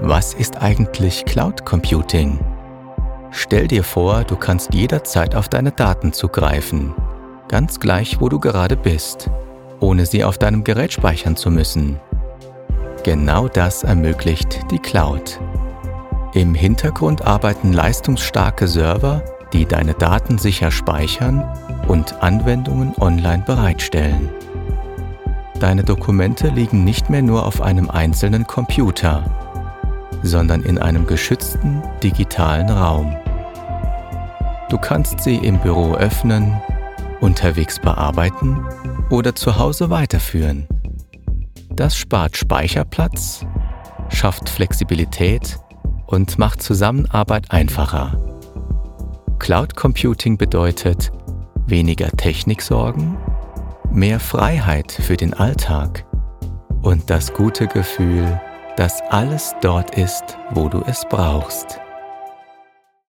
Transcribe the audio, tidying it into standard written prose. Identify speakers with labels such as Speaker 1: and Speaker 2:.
Speaker 1: Was ist eigentlich Cloud Computing? Stell dir vor, du kannst jederzeit auf deine Daten zugreifen, ganz gleich, wo du gerade bist, ohne sie auf deinem Gerät speichern zu müssen. Genau das ermöglicht die Cloud. Im Hintergrund arbeiten leistungsstarke Server, die deine Daten sicher speichern und Anwendungen online bereitstellen. Deine Dokumente liegen nicht mehr nur auf einem einzelnen Computer, sondern in einem geschützten digitalen Raum. Du kannst sie im Büro öffnen, unterwegs bearbeiten oder zu Hause weiterführen. Das spart Speicherplatz, schafft Flexibilität und macht Zusammenarbeit einfacher. Cloud Computing bedeutet weniger Techniksorgen, mehr Freiheit für den Alltag und das gute Gefühl, dass alles dort ist, wo du es brauchst.